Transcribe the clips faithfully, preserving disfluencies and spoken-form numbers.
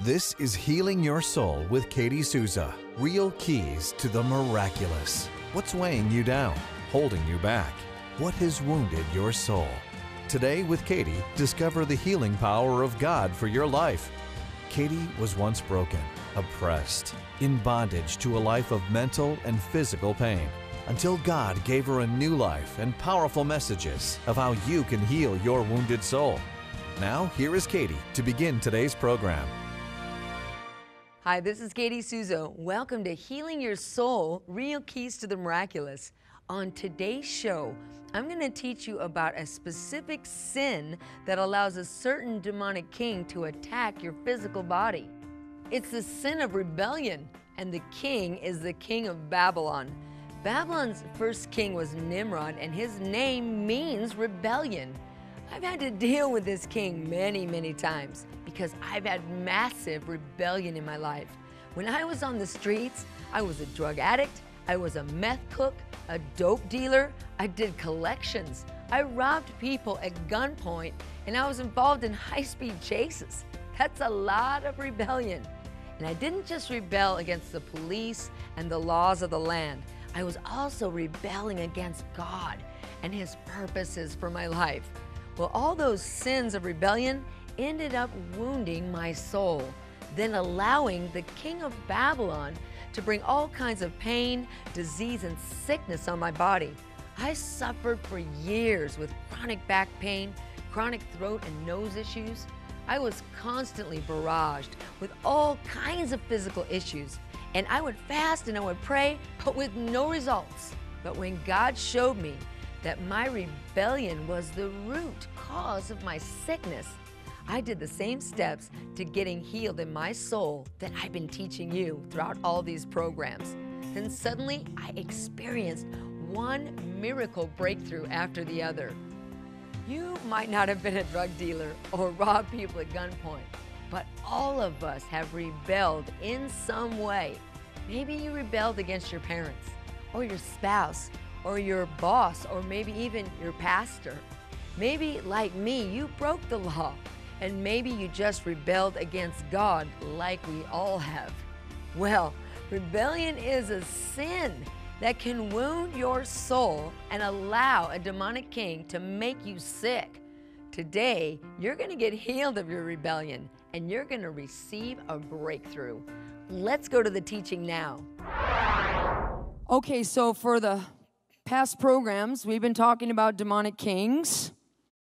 This is Healing Your Soul with Katie Souza. Real keys to the miraculous. What's weighing you down, holding you back? What has wounded your soul? Today with Katie, discover the healing power of God for your life. Katie was once broken, oppressed, in bondage to a life of mental and physical pain, until God gave her a new life and powerful messages of how you can heal your wounded soul. Now, here is Katie to begin today's program. Hi, this is Katie Souza. Welcome to Healing Your Soul, Real Keys to the Miraculous. On today's show, I'm going to teach you about a specific sin that allows a certain demonic king to attack your physical body. It's the sin of rebellion, and the king is the king of Babylon. Babylon's first king was Nimrod, and his name means rebellion. I've had to deal with this king many, many times because I've had massive rebellion in my life. When I was on the streets, I was a drug addict, I was a meth cook, a dope dealer, I did collections, I robbed people at gunpoint, and I was involved in high-speed chases. That's a lot of rebellion. And I didn't just rebel against the police and the laws of the land. I was also rebelling against God and His purposes for my life. Well, all those sins of rebellion ended up wounding my soul, then allowing the king of Babylon to bring all kinds of pain, disease, and sickness on my body. I suffered for years with chronic back pain, chronic throat and nose issues. I was constantly barraged with all kinds of physical issues, and I would fast and I would pray, but with no results. But when God showed me that my rebellion was the root cause of my sickness, I did the same steps to getting healed in my soul that I've been teaching you throughout all these programs. Then suddenly I experienced one miracle breakthrough after the other. You might not have been a drug dealer or robbed people at gunpoint, but all of us have rebelled in some way. Maybe you rebelled against your parents or your spouse or your boss, or maybe even your pastor. Maybe, like me, you broke the law, and maybe you just rebelled against God like we all have. Well, rebellion is a sin that can wound your soul and allow a demonic king to make you sick. Today, you're gonna get healed of your rebellion, and you're gonna receive a breakthrough. Let's go to the teaching now. Okay, so for the past programs, we've been talking about demonic kings.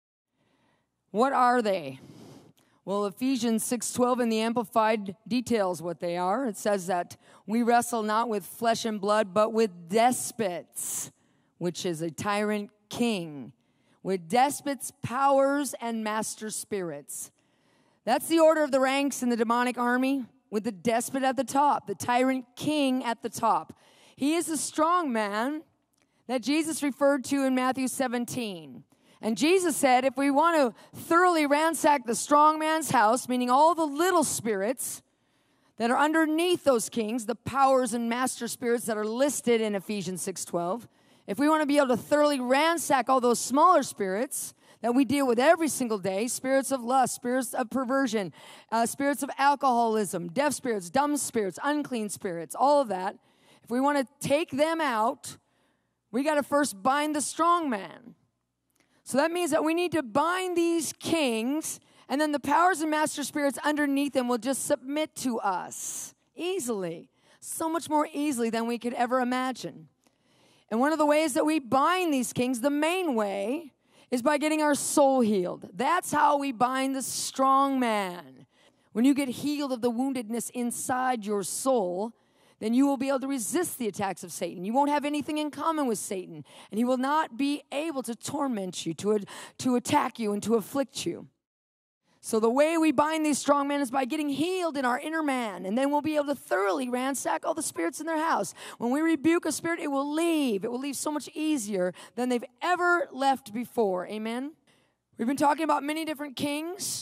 What are they? Well, Ephesians six twelve in the Amplified details what they are. It says that we wrestle not with flesh and blood, but with despots, which is a tyrant king, with despots, powers, and master spirits. That's the order of the ranks in the demonic army, with the despot at the top, the tyrant king at the top. He is a strong man that Jesus referred to in Matthew seventeen. And Jesus said, if we want to thoroughly ransack the strong man's house, meaning all the little spirits that are underneath those kings, the powers and master spirits that are listed in Ephesians six twelve, if we want to be able to thoroughly ransack all those smaller spirits that we deal with every single day, spirits of lust, spirits of perversion, uh, spirits of alcoholism, deaf spirits, dumb spirits, unclean spirits, all of that, if we want to take them out, we got to first bind the strong man. So that means that we need to bind these kings, and then the powers and master spirits underneath them will just submit to us easily, so much more easily than we could ever imagine. And one of the ways that we bind these kings, the main way, is by getting our soul healed. That's how we bind the strong man. When you get healed of the woundedness inside your soul, then you will be able to resist the attacks of Satan. You won't have anything in common with Satan, and he will not be able to torment you, to, to attack you, and to afflict you. So the way we bind these strong men is by getting healed in our inner man, and then we'll be able to thoroughly ransack all the spirits in their house. When we rebuke a spirit, it will leave. It will leave so much easier than they've ever left before. Amen? We've been talking about many different kings,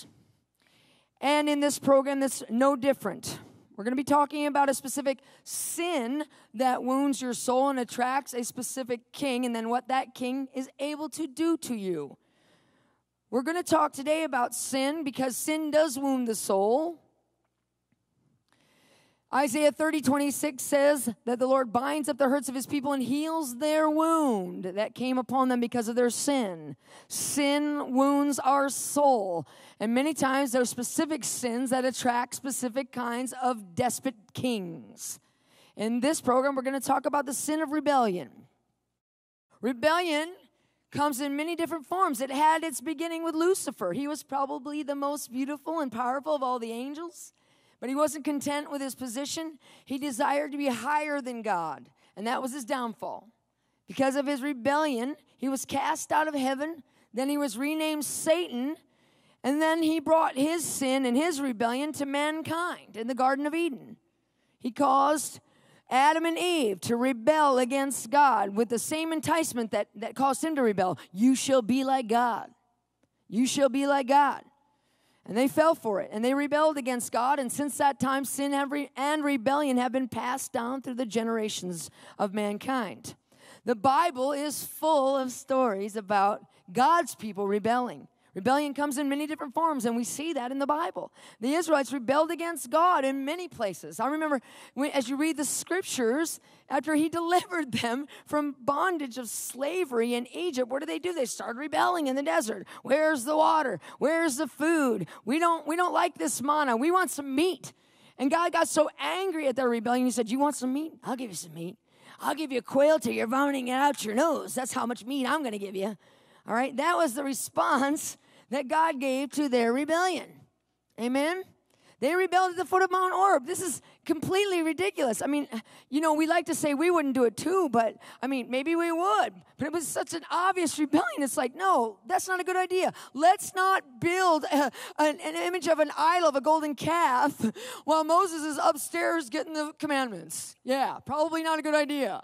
and in this program, that's no different. We're going to be talking about a specific sin that wounds your soul and attracts a specific king, and then what that king is able to do to you. We're going to talk today about sin because sin does wound the soul. Isaiah thirty, twenty-six says that the Lord binds up the hurts of his people and heals their wound that came upon them because of their sin. Sin wounds our soul. And many times there are specific sins that attract specific kinds of despot kings. In this program, we're going to talk about the sin of rebellion. Rebellion comes in many different forms. It had its beginning with Lucifer. He was probably the most beautiful and powerful of all the angels. But he wasn't content with his position. He desired to be higher than God, and that was his downfall. Because of his rebellion, he was cast out of heaven. Then he was renamed Satan, and then he brought his sin and his rebellion to mankind in the Garden of Eden. He caused Adam and Eve to rebel against God with the same enticement that, that caused him to rebel. You shall be like God. You shall be like God. And they fell for it, and they rebelled against God, and since that time, sin and rebellion have been passed down through the generations of mankind. The Bible is full of stories about God's people rebelling. Rebellion comes in many different forms, and we see that in the Bible. The Israelites rebelled against God in many places. I remember when, as you read the scriptures, after he delivered them from bondage of slavery in Egypt, what did they do? They started rebelling in the desert. Where's the water? Where's the food? We don't, we don't like this manna. We want some meat. And God got so angry at their rebellion, he said, you want some meat? I'll give you some meat. I'll give you a quail till you're vomiting it out your nose. That's how much meat I'm going to give you. All right? That was the response that God gave to their rebellion. Amen? They rebelled at the foot of Mount Oreb. This is completely ridiculous. I mean, you know, we like to say we wouldn't do it too, but, I mean, maybe we would. But it was such an obvious rebellion. It's like, no, that's not a good idea. Let's not build a, an, an image of an idol of a golden calf while Moses is upstairs getting the commandments. Yeah, probably not a good idea.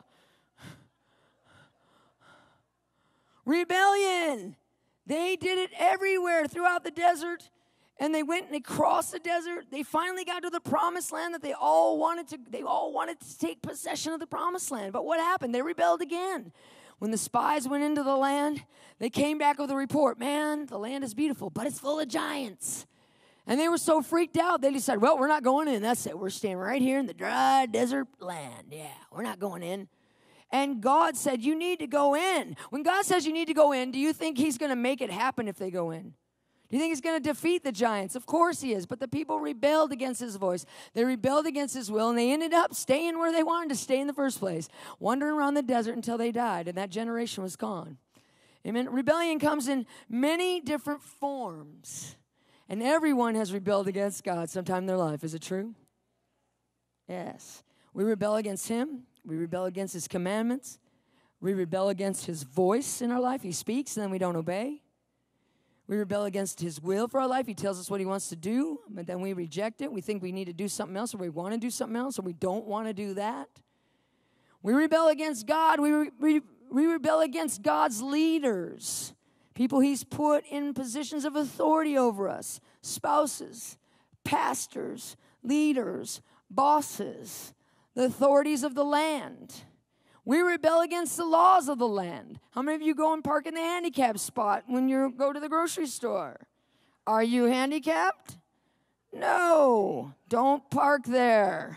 Rebellion. They did it everywhere throughout the desert, and they went and they crossed the desert. They finally got to the promised land that they all wanted to, they all wanted to take possession of the promised land. But what happened? They rebelled again. When the spies went into the land, they came back with a report. Man, the land is beautiful, but it's full of giants. And they were so freaked out, they decided, well, we're not going in. That's it. We're staying right here in the dry desert land. Yeah, we're not going in. And God said, you need to go in. When God says you need to go in, do you think he's going to make it happen if they go in? Do you think he's going to defeat the giants? Of course he is. But the people rebelled against his voice. They rebelled against his will, and they ended up staying where they wanted to stay in the first place, wandering around the desert until they died, and that generation was gone. Amen. Rebellion comes in many different forms, and everyone has rebelled against God sometime in their life. Is it true? Yes. We rebel against him. We rebel against his commandments. We rebel against his voice in our life. He speaks, and then we don't obey. We rebel against his will for our life. He tells us what he wants to do, but then we reject it. We think we need to do something else, or we want to do something else, or we don't want to do that. We rebel against God. We, re- we, we rebel against God's leaders, people he's put in positions of authority over us, spouses, pastors, leaders, bosses, the authorities of the land. We rebel against the laws of the land. How many of you go and park in the handicap spot when you go to the grocery store? Are you handicapped? No, don't park there.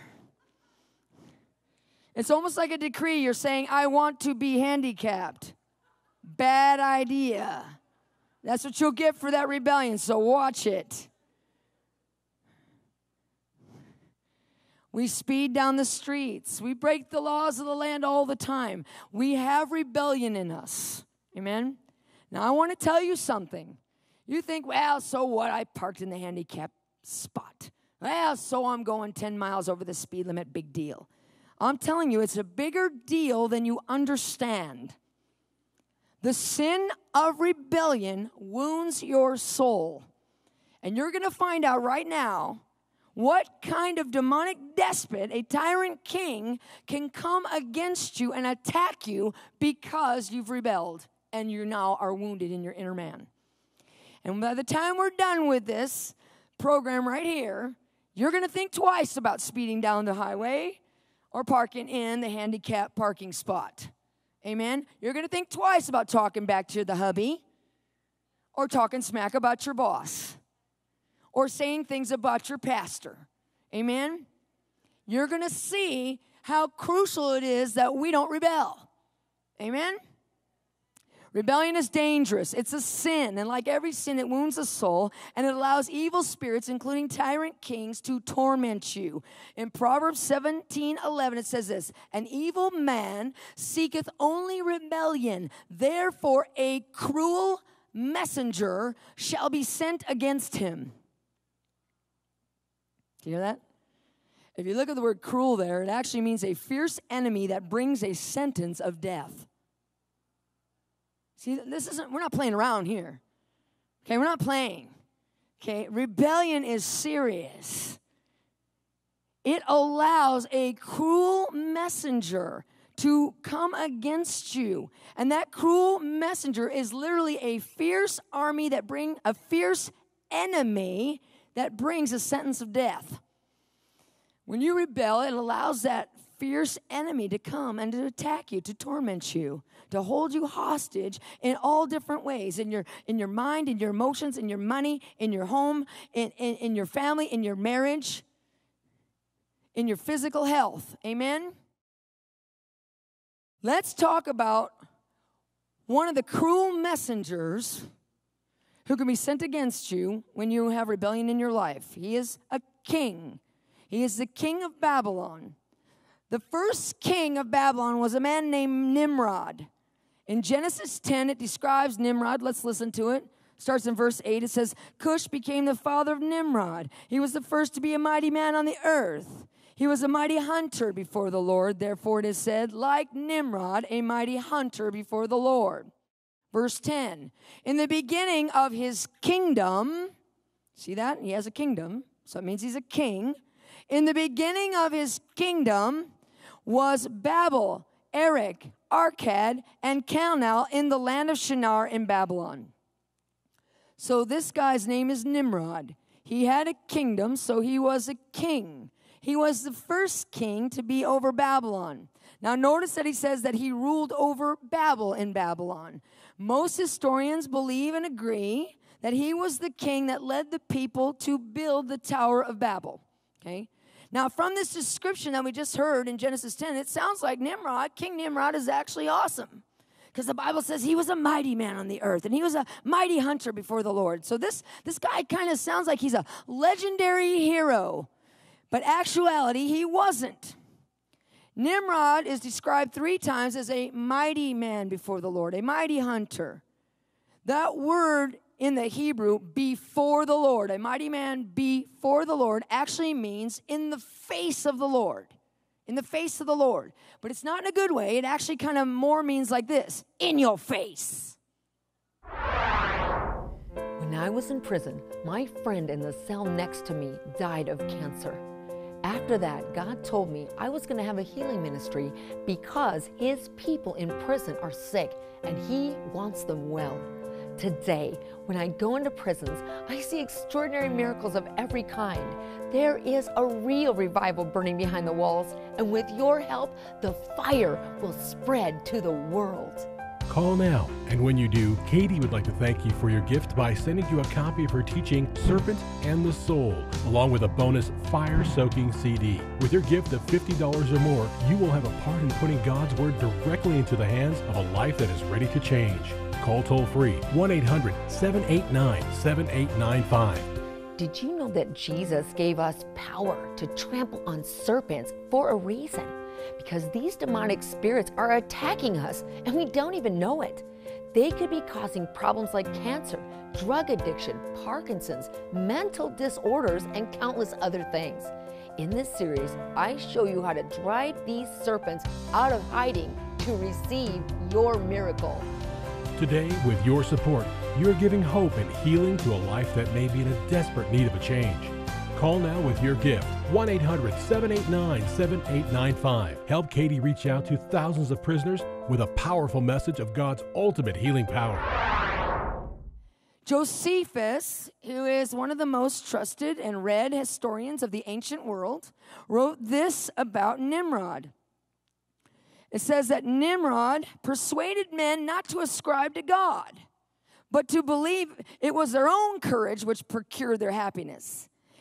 It's almost like a decree. You're saying, I want to be handicapped. Bad idea. That's what you'll get for that rebellion, so watch it. We speed down the streets. We break the laws of the land all the time. We have rebellion in us. Amen? Now, I want to tell you something. You think, well, so what? I parked in the handicap spot. Well, so I'm going ten miles over the speed limit. Big deal. I'm telling you, it's a bigger deal than you understand. The sin of rebellion wounds your soul. And you're going to find out right now what kind of demonic despot, a tyrant king, can come against you and attack you because you've rebelled and you now are wounded in your inner man. And by the time we're done with this program right here, you're going to think twice about speeding down the highway or parking in the handicapped parking spot. Amen? You're going to think twice about talking back to the hubby or talking smack about your boss, or saying things about your pastor. Amen? you're going to see how crucial it is that we don't rebel. Amen? Rebellion is dangerous. It's a sin, and like every sin, it wounds the soul, and it allows evil spirits, including tyrant kings, to torment you. In Proverbs seventeen eleven, it says this, an evil man seeketh only rebellion. Therefore, a cruel messenger shall be sent against him. Do you hear that? If you look at the word cruel there, it actually means a fierce enemy that brings a sentence of death. See, this isn't, we're not playing around here. Okay, we're not playing. Okay, rebellion is serious. It allows a cruel messenger to come against you. And that cruel messenger is literally a fierce army that bring a fierce enemy that brings a sentence of death. When you rebel, it allows that fierce enemy to come and to attack you, to torment you, to hold you hostage in all different ways, in your in your mind, in your emotions, in your money, in your home, in, in, in your family, in your marriage, in your physical health. Amen? Let's talk about one of the cruel messengers who can be sent against you when you have rebellion in your life. He is a king. He is the king of Babylon. The first king of Babylon was a man named Nimrod. In Genesis ten, it describes Nimrod. Let's listen to it. Starts in verse eight. It says, Cush became the father of Nimrod. He was the first to be a mighty man on the earth. He was a mighty hunter before the Lord. Therefore it is said, like Nimrod, a mighty hunter before the Lord. Verse ten. In the beginning of his kingdom, see that? He has a kingdom, so it means he's a king. In the beginning of his kingdom was Babel, Erech, Akkad, and Calneh in the land of Shinar in Babylon. So this guy's name is Nimrod. He had a kingdom, so he was a king. He was the first king to be over Babylon. Now notice that he says that he ruled over Babel in Babylon. Most historians believe and agree that he was the king that led the people to build the Tower of Babel. Okay? Now, from this description that we just heard in Genesis ten, it sounds like Nimrod, King Nimrod, is actually awesome. Because the Bible says he was a mighty man on the earth, and he was a mighty hunter before the Lord. So this, this guy kind of sounds like he's a legendary hero. But actuality, he wasn't. Nimrod is described three times as a mighty man before the Lord, a mighty hunter. That word in the Hebrew, before the Lord, a mighty man before the Lord, actually means in the face of the Lord. In the face of the Lord. But it's not in a good way. It actually kind of more means like this, in your face. When I was in prison, my friend in the cell next to me died of cancer. After that, God told me I was going to have a healing ministry because his people in prison are sick and he wants them well. Today, when I go into prisons, I see extraordinary miracles of every kind. There is a real revival burning behind the walls, and with your help, the fire will spread to the world. Call now, and when you do, Katie would like to thank you for your gift by sending you a copy of her teaching, Serpent and the Soul, along with a bonus fire-soaking C D. With your gift of fifty dollars or more, you will have a part in putting God's Word directly into the hands of a life that is ready to change. Call toll-free one eight hundred, seven eight nine, seven eight nine five. Did you know that Jesus gave us power to trample on serpents for a reason? Because these demonic spirits are attacking us and we don't even know it. They could be causing problems like cancer, drug addiction, Parkinson's, mental disorders, and countless other things. In this series, I show you how to drive these serpents out of hiding to receive your miracle. Today, with your support, you're giving hope and healing to a life that may be in a desperate need of a change. Call now with your gift, one eight hundred, seven eight nine, seven eight nine five. Help Katie reach out to thousands of prisoners with a powerful message of God's ultimate healing power. Josephus, who is one of the most trusted and read historians of the ancient world, wrote this about Nimrod. It says that Nimrod persuaded men not to ascribe to God, but to believe it was their own courage which procured their happiness.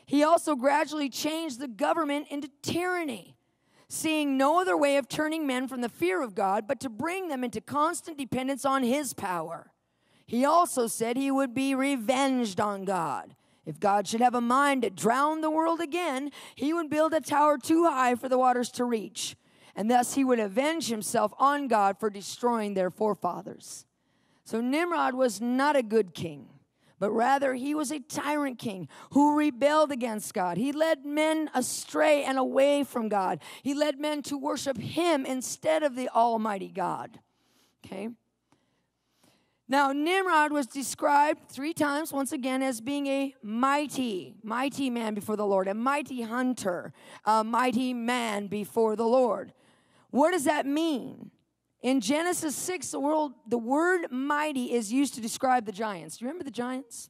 He also gradually changed the government into tyranny, seeing no other way of turning men from the fear of God but to bring them into constant dependence on his power. He also said he would be revenged on God. If God should have a mind to drown the world again, he would build a tower too high for the waters to reach, and thus he would avenge himself on God for destroying their forefathers. So Nimrod was not a good king, but rather he was a tyrant king who rebelled against God. He led men astray and away from God. He led men to worship him instead of the Almighty God. Okay? Now, Nimrod was described three times, once again, as being a mighty, mighty man before the Lord, a mighty hunter, a mighty man before the Lord. What does that mean? In Genesis six, the, world, the word mighty is used to describe the giants. Do you remember the giants?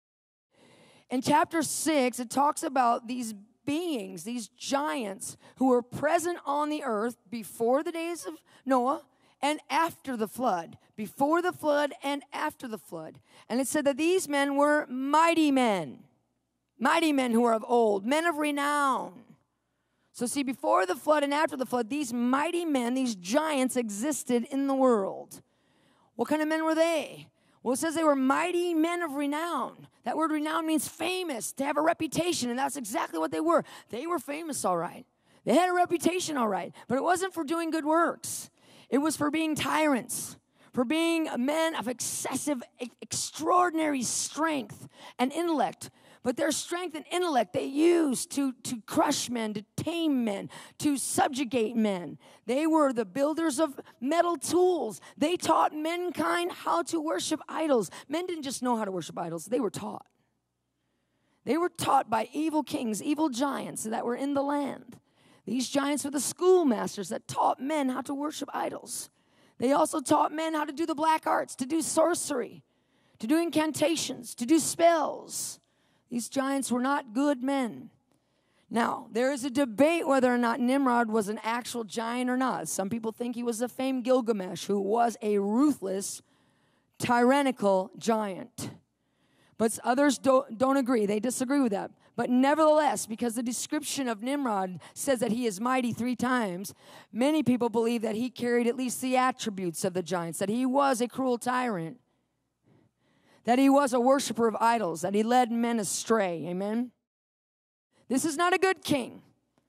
In chapter six, it talks about these beings, these giants who were present on the earth before the days of Noah and after the flood, before the flood and after the flood. And it said that these men were mighty men, mighty men who were of old, men of renown. So see, before the flood and after the flood, these mighty men, these giants existed in the world. What kind of men were they? Well, it says they were mighty men of renown. That word renown means famous, to have a reputation, and that's exactly what they were. They were famous, all right. They had a reputation, all right, but it wasn't for doing good works. It was for being tyrants, for being men of excessive, extraordinary strength and intellect. But their strength and intellect they used to, to crush men, to tame men, to subjugate men. They were the builders of metal tools. They taught mankind how to worship idols. Men didn't just know how to worship idols, they were taught. They were taught by evil kings, evil giants that were in the land. These giants were the schoolmasters that taught men how to worship idols. They also taught men how to do the black arts, to do sorcery, to do incantations, to do spells. These giants were not good men. Now, there is a debate whether or not Nimrod was an actual giant or not. Some people think he was the famed Gilgamesh, who was a ruthless, tyrannical giant. But others don't, don't agree. They disagree with that. But nevertheless, because the description of Nimrod says that he is mighty three times, many people believe that he carried at least the attributes of the giants, that he was a cruel tyrant, that he was a worshiper of idols, that he led men astray. Amen? This is not a good king.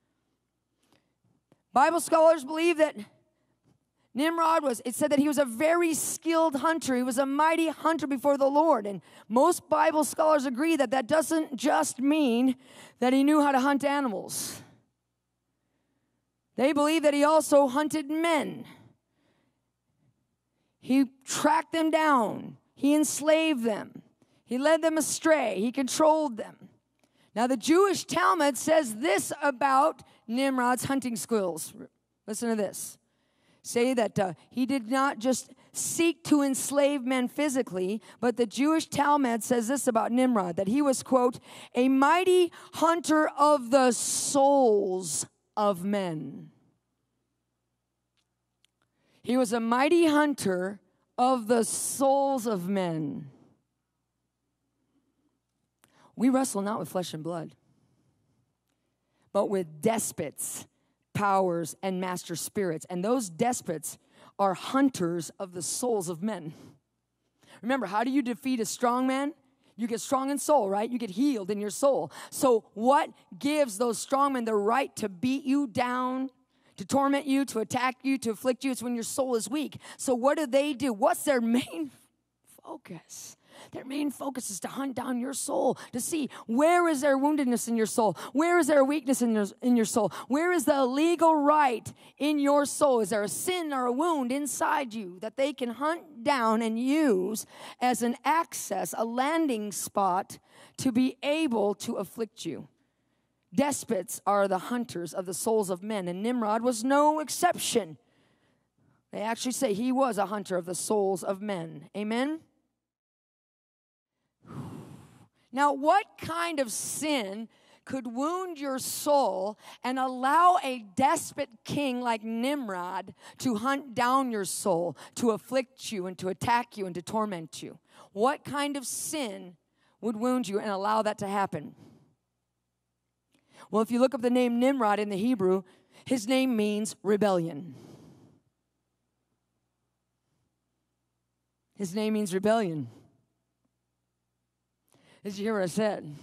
Bible scholars believe that Nimrod was, it said that he was a very skilled hunter. He was a mighty hunter before the Lord. And most Bible scholars agree that that doesn't just mean that he knew how to hunt animals. They believe that he also hunted men. He tracked them down. He enslaved them. He led them astray. He controlled them. Now, the Jewish Talmud says this about Nimrod's hunting skills. Listen to this. Say that uh, he did not just seek to enslave men physically, but the Jewish Talmud says this about Nimrod, that he was, quote, a mighty hunter of the souls of men. He was a mighty hunter of the souls of men. We wrestle not with flesh and blood, but with despots, powers, and master spirits. And those despots are hunters of the souls of men. Remember, how do you defeat a strong man? You get strong in soul, right? You get healed in your soul. So what gives those strong men the right to beat you down, to torment you, to attack you, to afflict you? It's when your soul is weak. So what do they do? What's their main focus? Their main focus is to hunt down your soul, to see where is there woundedness in your soul? Where is there weakness in your, in your soul? Where is the legal right in your soul? Is there a sin or a wound inside you that they can hunt down and use as an access, a landing spot to be able to afflict you? Despots are the hunters of the souls of men, and Nimrod was no exception. They actually say he was a hunter of the souls of men. Amen? Now, what kind of sin could wound your soul and allow a despot king like Nimrod to hunt down your soul, to afflict you and to attack you and to torment you? What kind of sin would wound you and allow that to happen? Well, if you look up the name Nimrod in the Hebrew, his name means rebellion. His name means rebellion. Did you hear what I said?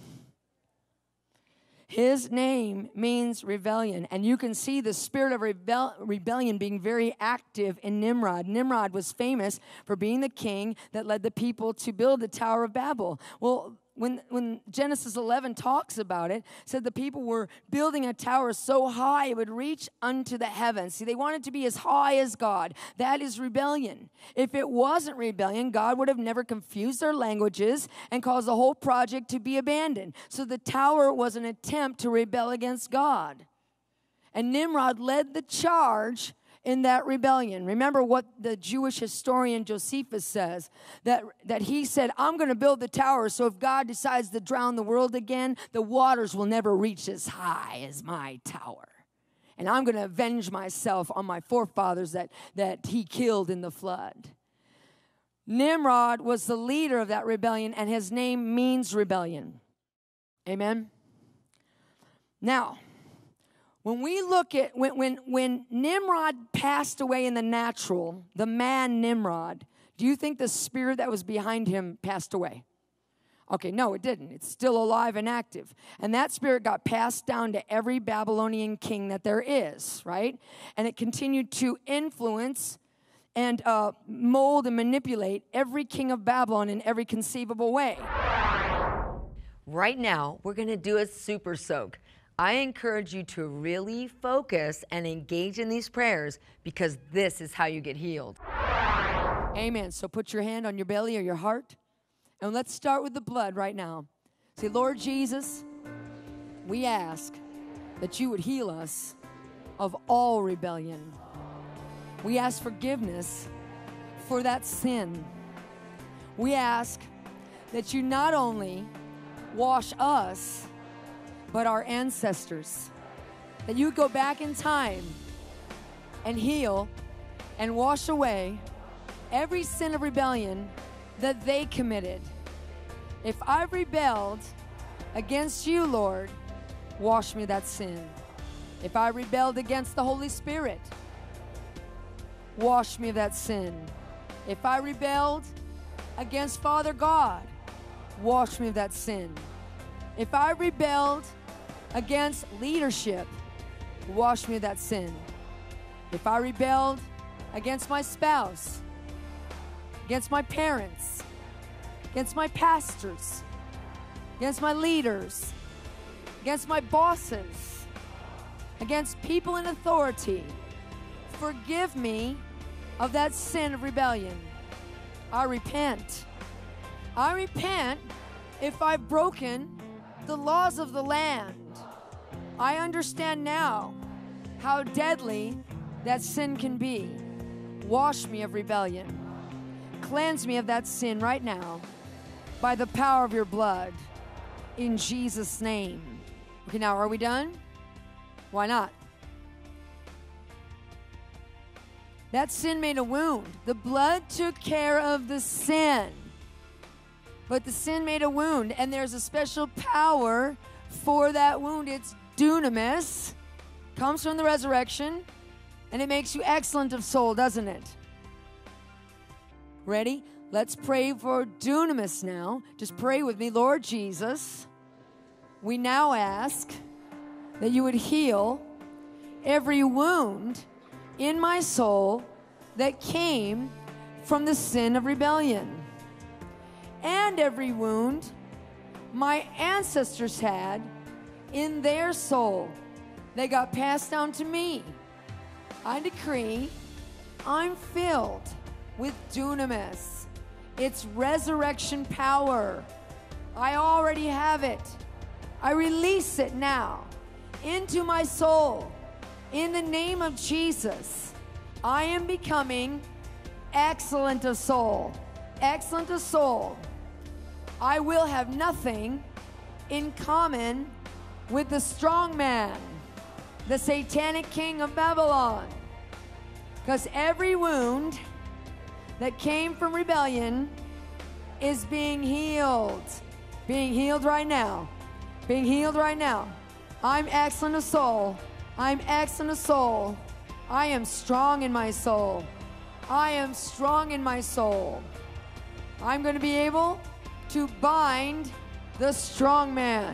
His name means rebellion. And you can see the spirit of rebel- rebellion being very active in Nimrod. Nimrod was famous for being the king that led the people to build the Tower of Babel. Well, When, when Genesis eleven talks about it, said the people were building a tower so high it would reach unto the heavens. See, they wanted to be as high as God. That is rebellion. If it wasn't rebellion, God would have never confused their languages and caused the whole project to be abandoned. So the tower was an attempt to rebel against God. And Nimrod led the charge in that rebellion. Remember what the Jewish historian Josephus says, that, that he said, I'm going to build the tower so if God decides to drown the world again, the waters will never reach as high as my tower. And I'm going to avenge myself on my forefathers that, that he killed in the flood. Nimrod was the leader of that rebellion, and his name means rebellion. Amen? Now, When we look at, when, when, when Nimrod passed away in the natural, the man Nimrod, do you think the spirit that was behind him passed away? Okay, no, it didn't. It's still alive and active. And that spirit got passed down to every Babylonian king that there is, right? And it continued to influence and uh, mold and manipulate every king of Babylon in every conceivable way. Right now, we're going to do a super soak. I encourage you to really focus and engage in these prayers because this is how you get healed. Amen. So put your hand on your belly or your heart, and let's start with the blood right now. Say, Lord Jesus, we ask that you would heal us of all rebellion. We ask forgiveness for that sin. We ask that you not only wash us, but our ancestors, that you would go back in time and heal and wash away every sin of rebellion that they committed. If I've rebelled against you, Lord, wash me of that sin. If I rebelled against the Holy Spirit, wash me of that sin. If I rebelled against Father God, wash me of that sin. If I rebelled against leadership, wash me of that sin. If I rebelled against my spouse, against my parents, against my pastors, against my leaders, against my bosses, against people in authority, forgive me of that sin of rebellion. I repent. I repent if I've broken the laws of the land. I understand now how deadly that sin can be. Wash me of rebellion. Cleanse me of that sin right now by the power of your blood in Jesus' name. Okay, now are we done? Why not? That sin made a wound. The blood took care of the sin. But the sin made a wound, and there's a special power for that wound. It's dunamis, comes from the resurrection, and it makes you excellent of soul, doesn't it? Ready? Let's pray for dunamis now. Just pray with me. Lord Jesus, we now ask that you would heal every wound in my soul that came from the sin of rebellion. And every wound my ancestors had in their soul. They got passed down to me. I decree I'm filled with dunamis. It's resurrection power. I already have it. I release it now into my soul. In the name of Jesus, I am becoming excellent of soul. Excellent of soul. I will have nothing in common with the strong man, the satanic king of Babylon. Because every wound that came from rebellion is being healed. Being healed right now. Being healed right now. I'm excellent of soul. I'm excellent of soul. I am strong in my soul. I am strong in my soul. I'm going to be able to bind the strong man.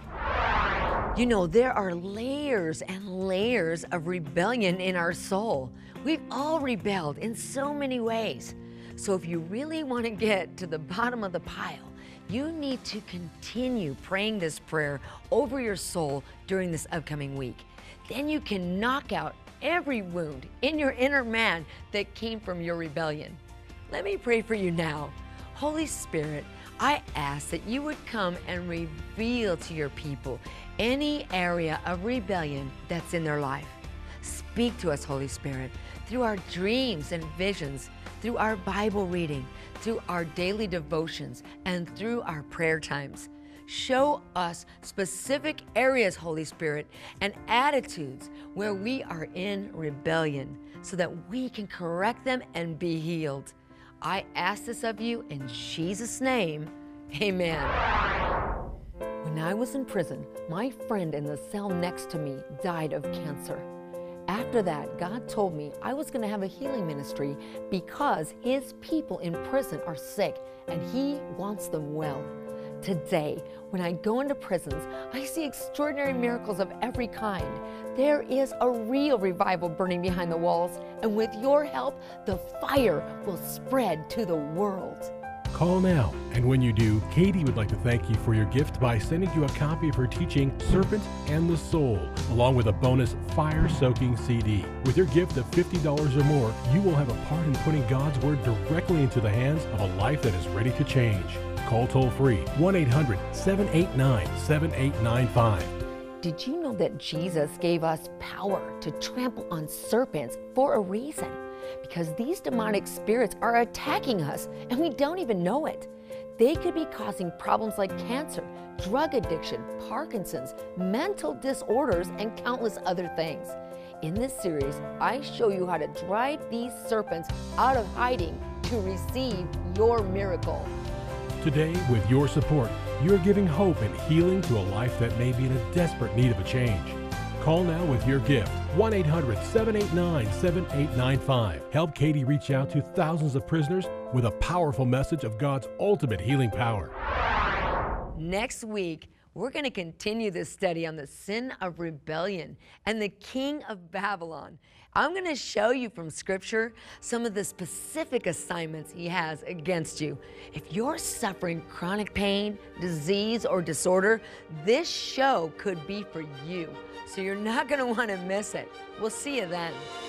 You know, there are layers and layers of rebellion in our soul. We've all rebelled in so many ways. So if you really want to get to the bottom of the pile, you need to continue praying this prayer over your soul during this upcoming week. Then you can knock out every wound in your inner man that came from your rebellion. Let me pray for you now. Holy Spirit, I ask that you would come and reveal to your people any area of rebellion that's in their life. Speak to us, Holy Spirit, through our dreams and visions, through our Bible reading, through our daily devotions, and through our prayer times. Show us specific areas, Holy Spirit, and attitudes where we are in rebellion so that we can correct them and be healed. I ask this of you in Jesus' name, amen. When I was in prison, my friend in the cell next to me died of cancer. After that, God told me I was going to have a healing ministry because His people in prison are sick and He wants them well. Today, when I go into prisons, I see extraordinary miracles of every kind. There is a real revival burning behind the walls, and with your help, the fire will spread to the world. Call now, and when you do, Katie would like to thank you for your gift by sending you a copy of her teaching, Serpent and the Soul, along with a bonus fire-soaking C D. With your gift of fifty dollars or more, you will have a part in putting God's Word directly into the hands of a life that is ready to change. Call toll-free one eight hundred, seven eight nine, seven eight nine five. Did you know that Jesus gave us power to trample on serpents for a reason? Because these demonic spirits are attacking us and we don't even know it. They could be causing problems like cancer, drug addiction, Parkinson's, mental disorders, and countless other things. In this series, I show you how to drive these serpents out of hiding to receive your miracle. Today, with your support, you are giving hope and healing to a life that may be in a desperate need of a change. Call now with your gift, one eight hundred, seven eight nine, seven eight nine five. Help Katie reach out to thousands of prisoners with a powerful message of God's ultimate healing power. Next week, we're going to continue this study on the sin of rebellion and the king of Babylon. I'm going to show you from Scripture some of the specific assignments he has against you. If you're suffering chronic pain, disease, or disorder, this show could be for you. So you're not going to want to miss it. We'll see you then.